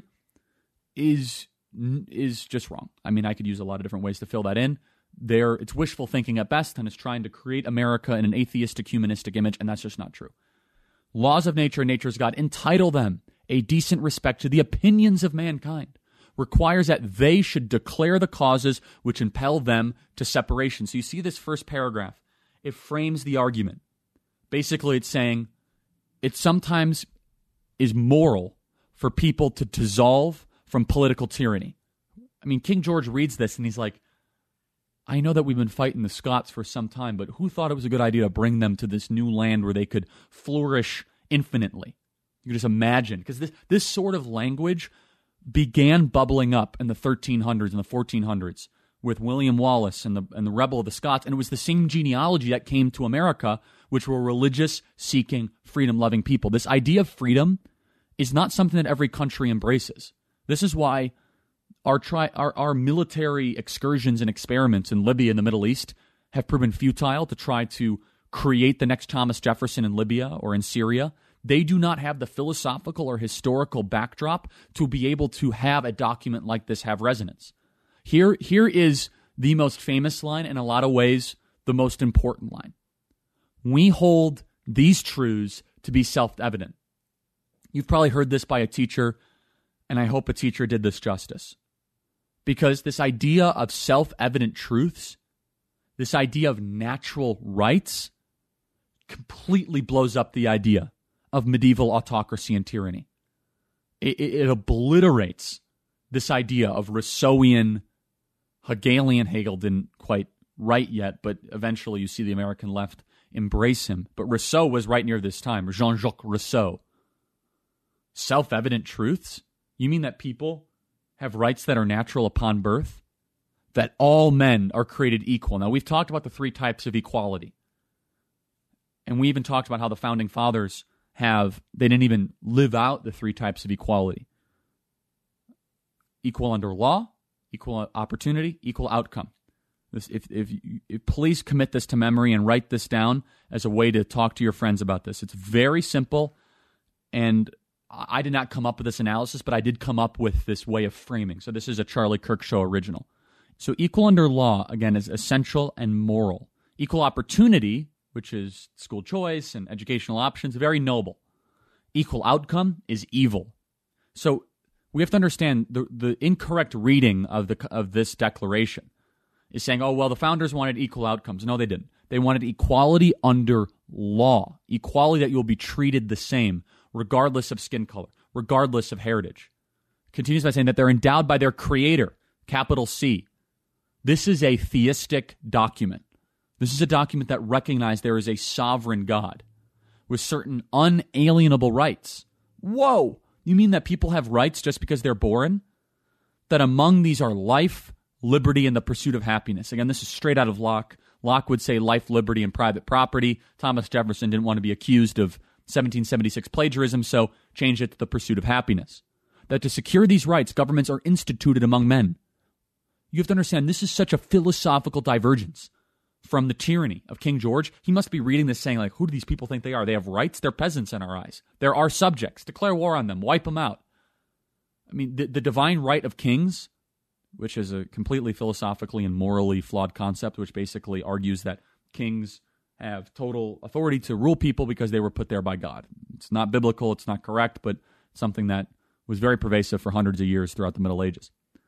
is, is just wrong. I mean, I could use a lot of different ways to fill that in. There, it's wishful thinking at best, and it's trying to create America in an atheistic, humanistic image, and that's just not true. Laws of nature and nature's God entitle them a decent respect to the opinions of mankind, requires that they should declare the causes which impel them to separation. So you see this first paragraph. It frames the argument. Basically, it's saying it sometimes is moral for people to dissolve from political tyranny. I mean, King George reads this, and he's like, I know that we've been fighting the Scots for some time, but who thought it was a good idea to bring them to this new land where they could flourish infinitely? You can just imagine, because this, this sort of language began bubbling up in the thirteen hundreds and the fourteen hundreds with William Wallace and the, and the Rebel of the Scots, and it was the same genealogy that came to America, which were religious-seeking, freedom-loving people. This idea of freedom is not something that every country embraces. This is why Our, tri- our our military excursions and experiments in Libya and the Middle East have proven futile to try to create the next Thomas Jefferson in Libya or in Syria. They do not have the philosophical or historical backdrop to be able to have a document like this have resonance. Here, here is the most famous line, in a lot of ways, the most important line. We hold these truths to be self-evident. You've probably heard this by a teacher, and I hope a teacher did this justice. Because this idea of self-evident truths, this idea of natural rights, completely blows up the idea of medieval autocracy and tyranny. It, it, it obliterates this idea of Rousseauian, Hegelian. Hegel didn't quite write yet, but eventually you see the American left embrace him. But Rousseau was right near this time, Jean-Jacques Rousseau. Self-evident truths? You mean that people have rights that are natural upon birth? That all men are created equal? Now, we've talked about the three types of equality. And we even talked about how the Founding Fathers have, they didn't even live out the three types of equality. Equal under law, equal opportunity, equal outcome. This, if, if, if please commit this to memory and write this down as a way to talk to your friends about this. It's very simple, and I did not come up with this analysis, but I did come up with this way of framing. So this is a Charlie Kirk Show original. So equal under law, again, is essential and moral. Equal opportunity, which is school choice and educational options, very noble. Equal outcome is evil. So we have to understand the, the incorrect reading of the of this declaration is saying, oh, well, the founders wanted equal outcomes. No, they didn't. They wanted equality under law, equality that you will be treated the same, regardless of skin color, regardless of heritage. Continues by saying that they're endowed by their creator, capital C. This is a theistic document. This is a document that recognizes there is a sovereign God with certain unalienable rights. Whoa! You mean that people have rights just because they're born? That among these are life, liberty, and the pursuit of happiness. Again, this is straight out of Locke. Locke would say life, liberty, and private property. Thomas Jefferson didn't want to be accused of seventeen seventy-six plagiarism, so changed it to the pursuit of happiness. That to secure these rights, governments are instituted among men. You have to understand, this is such a philosophical divergence from the tyranny of King George, he must be reading this saying, like, who do these people think they are? They have rights? They're peasants in our eyes. They're our subjects. Declare war on them. Wipe them out. I mean, the, the divine right of kings, which is a completely philosophically and morally flawed concept, which basically argues that kings have total authority to rule people because they were put there by God. It's not biblical, it's not correct, but something that was very pervasive for hundreds of years throughout the Middle Ages.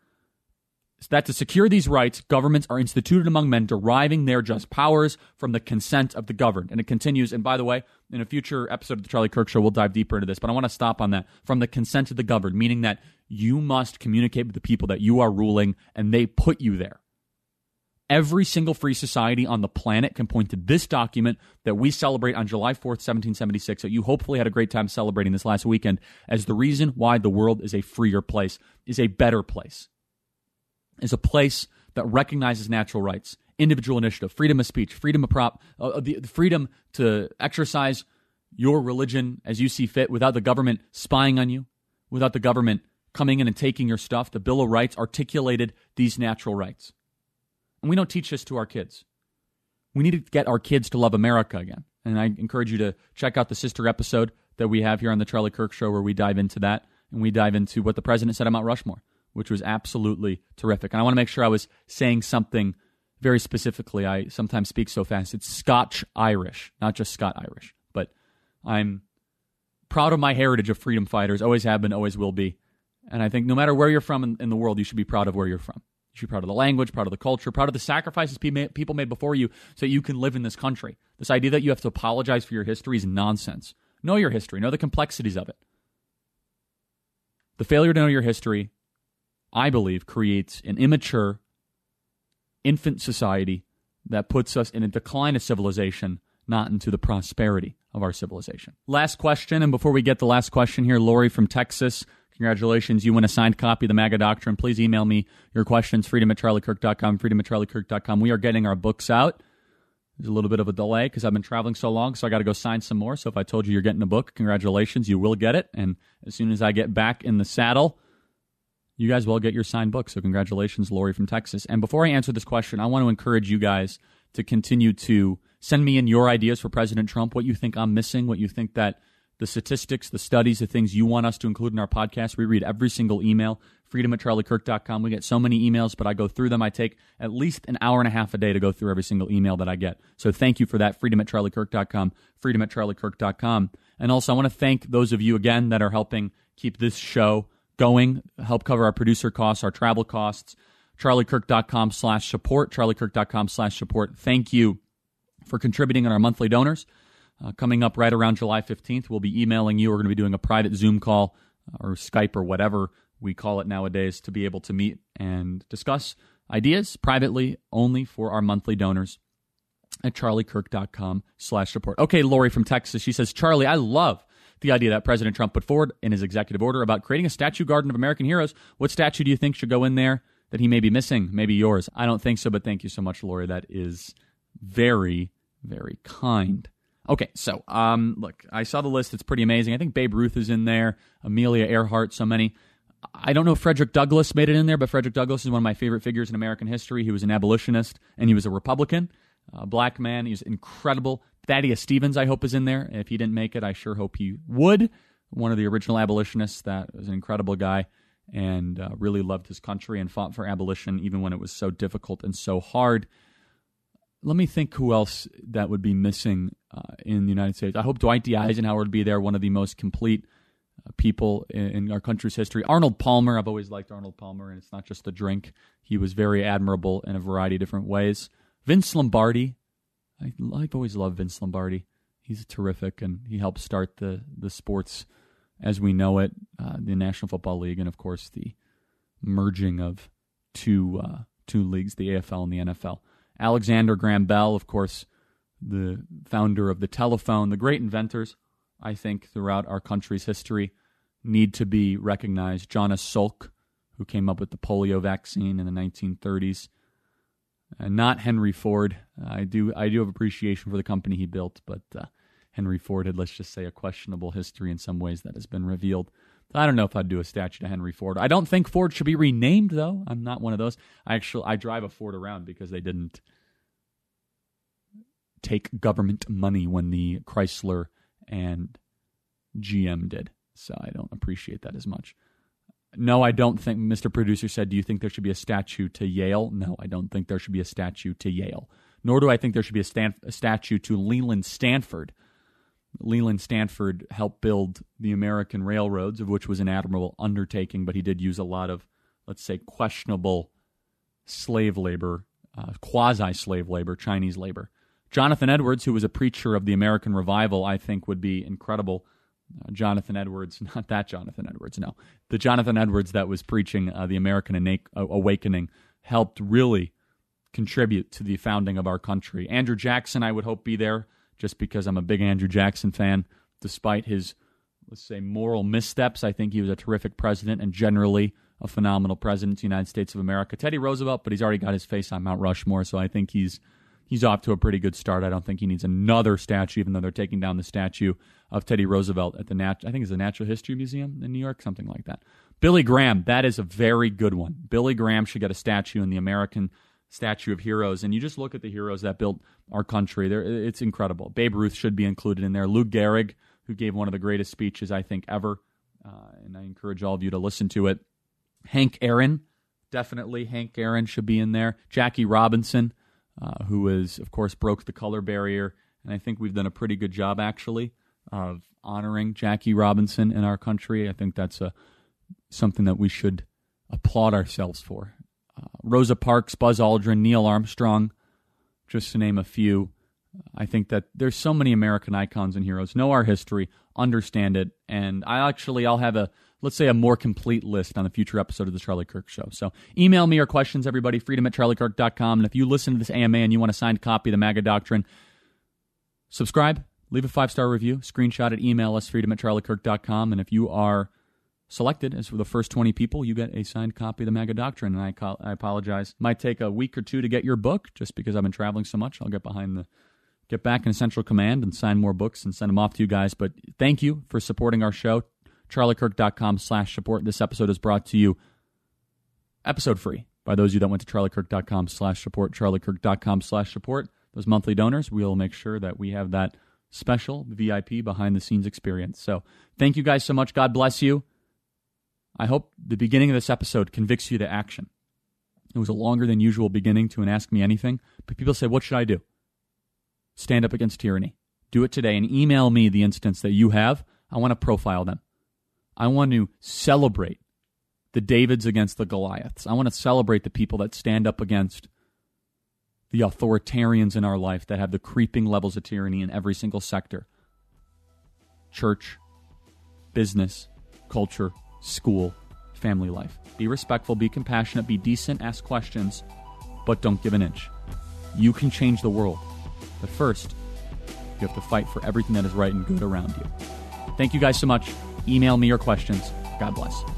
So that to secure these rights, governments are instituted among men, deriving their just powers from the consent of the governed. And it continues, and by the way, in a future episode of the Charlie Kirk Show, we'll dive deeper into this, but I want to stop on that. From the consent of the governed, meaning that you must communicate with the people that you are ruling, and they put you there. Every single free society on the planet can point to this document that we celebrate on July fourth, seventeen seventy-six, that you hopefully had a great time celebrating this last weekend, as the reason why the world is a freer place, is a better place, is a place that recognizes natural rights, individual initiative, freedom of speech, freedom of prop, uh, the, the freedom to exercise your religion as you see fit without the government spying on you, without the government coming in and taking your stuff. The Bill of Rights articulated these natural rights. And we don't teach this to our kids. We need to get our kids to love America again. And I encourage you to check out the sister episode that we have here on the Charlie Kirk Show, where we dive into that, and we dive into what the president said on Mount Rushmore, which was absolutely terrific. And I want to make sure I was saying something very specifically. I sometimes speak so fast. It's Scotch-Irish, not just Scot-Irish. But I'm proud of my heritage of freedom fighters, always have been, always will be. And I think no matter where you're from in, in the world, you should be proud of where you're from. You should be proud of the language, proud of the culture, proud of the sacrifices people made before you so that you can live in this country. This idea that you have to apologize for your history is nonsense. Know your history. Know the complexities of it. The failure to know your history, I believe, creates an immature, infant society that puts us in a decline of civilization, not into the prosperity of our civilization. Last question, and before we get the last question here, Lori from Texas, congratulations, you win a signed copy of the MAGA Doctrine. Please email me your questions, freedom at charlie kirk dot com, freedom at charlie kirk dot com. We are getting our books out. There's a little bit of a delay because I've been traveling so long, so I got to go sign some more. So if I told you you're getting a book, congratulations, you will get it. And as soon as I get back in the saddle, you guys will get your signed book. So congratulations, Lori from Texas. And before I answer this question, I want to encourage you guys to continue to send me in your ideas for President Trump, what you think I'm missing, what you think that the statistics, the studies, the things you want us to include in our podcast. We read every single email, freedom at charlie kirk dot com. We get so many emails, but I go through them. I take at least an hour and a half a day to go through every single email that I get. So thank you for that, freedom at charlie kirk dot com, freedom at charlie kirk dot com. And also, I want to thank those of you, again, that are helping keep this show going, help cover our producer costs, our travel costs, charlie kirk dot com slash support, charlie kirk dot com slash support. Thank you for contributing on our monthly donors. Uh, coming up right around July fifteenth, we'll be emailing you. We're going to be doing a private Zoom call uh, or Skype or whatever we call it nowadays to be able to meet and discuss ideas privately only for our monthly donors at charlie kirk dot com slash support. Okay, Lori from Texas, she says, Charlie, I love the idea that President Trump put forward in his executive order about creating a statue garden of American heroes. What statue do you think should go in there that he may be missing? Maybe yours. I don't think so, but thank you so much, Lori. That is very, very kind. Okay, so, um, look, I saw the list. It's pretty amazing. I think Babe Ruth is in there, Amelia Earhart, so many. I don't know if Frederick Douglass made it in there, but Frederick Douglass is one of my favorite figures in American history. He was an abolitionist, and he was a Republican, a black man. He's incredible. Thaddeus Stevens, I hope, is in there. If he didn't make it, I sure hope he would. One of the original abolitionists that was an incredible guy and uh, really loved his country and fought for abolition even when it was so difficult and so hard. Let me think who else that would be missing uh, in the United States. I hope Dwight D. Eisenhower would be there, one of the most complete uh, people in, in our country's history. Arnold Palmer, I've always liked Arnold Palmer, and it's not just a drink. He was very admirable in a variety of different ways. Vince Lombardi, I, I've always loved Vince Lombardi. He's terrific, and he helped start the, the sports as we know it, uh, the National Football League, and of course the merging of two uh, two leagues, the A F L and the N F L. Alexander Graham Bell, of course, the founder of the telephone. The great inventors, I think, throughout our country's history need to be recognized. Jonas Salk, who came up with the polio vaccine in the nineteen thirties. And not Henry Ford. I do I do have appreciation for the company he built, but uh, Henry Ford had, let's just say, a questionable history in some ways that has been revealed. I don't know if I'd do a statue to Henry Ford. I don't think Ford should be renamed, though. I'm not one of those. I actually I drive a Ford around because they didn't take government money when the Chrysler and G M did. So I don't appreciate that as much. No, I don't think, Mister Producer said, do you think there should be a statue to Yale? No, I don't think there should be a statue to Yale. Nor do I think there should be a, stan- a statue to Leland Stanford. Leland Stanford helped build the American railroads, of which was an admirable undertaking, but he did use a lot of, let's say, questionable slave labor, uh, quasi-slave labor, Chinese labor. Jonathan Edwards, who was a preacher of the American Revival, I think would be incredible. Uh, Jonathan Edwards, not that Jonathan Edwards, no. The Jonathan Edwards that was preaching uh, the American Ana- Awakening helped really contribute to the founding of our country. Andrew Jackson, I would hope, be there, just because I'm a big Andrew Jackson fan. Despite his, let's say, moral missteps, I think he was a terrific president and generally a phenomenal president of the United States of America. Teddy Roosevelt, but he's already got his face on Mount Rushmore, so I think he's he's off to a pretty good start. I don't think he needs another statue, even though they're taking down the statue of Teddy Roosevelt at the Nat- I think it's the Natural History Museum in New York, something like that. Billy Graham, that is a very good one. Billy Graham should get a statue in the American Statue of Heroes, and you just look at the heroes that built our country. There, it's incredible. Babe Ruth should be included in there. Lou Gehrig, who gave one of the greatest speeches, I think, ever, uh, and I encourage all of you to listen to it. Hank Aaron, definitely Hank Aaron should be in there. Jackie Robinson, uh, who is, of course, broke the color barrier, and I think we've done a pretty good job, actually, of honoring Jackie Robinson in our country. I think that's a something that we should applaud ourselves for. Uh, Rosa Parks, Buzz Aldrin, Neil Armstrong, just to name a few. I think that there's so many American icons and heroes. Know our history, understand it, and I actually, I'll have a, let's say, a more complete list on a future episode of The Charlie Kirk Show. So email me your questions, everybody, freedom at charlie kirk dot com. And if you listen to this A M A and you want a signed copy of the MAGA Doctrine, subscribe, leave a five-star review, screenshot it, email us, freedom at charlie kirk dot com. And if you are selected as for the first twenty people, you get a signed copy of the MAGA Doctrine. And I, call, I apologize. Might take a week or two to get your book, just because I've been traveling so much. I'll get behind the, get back in Central Command and sign more books and send them off to you guys. But thank you for supporting our show. charlie kirk dot com slash support. This episode is brought to you episode free by those of you that went to charlie kirk dot com slash support. charlie kirk dot com slash support. Those monthly donors, we'll make sure that we have that special V I P behind the scenes experience. So thank you guys so much. God bless you. I hope the beginning of this episode convicts you to action. It was a longer than usual beginning to an Ask Me Anything, but people say, what should I do? Stand up against tyranny. Do it today and email me the instance that you have. I want to profile them. I want to celebrate the Davids against the Goliaths. I want to celebrate the people that stand up against the authoritarians in our life that have the creeping levels of tyranny in every single sector. Church, business, culture, school, family life. Be respectful, be compassionate, be decent, ask questions, but don't give an inch. You can change the world, but first, you have to fight for everything that is right and good around you. Thank you guys so much. Email me your questions. God bless.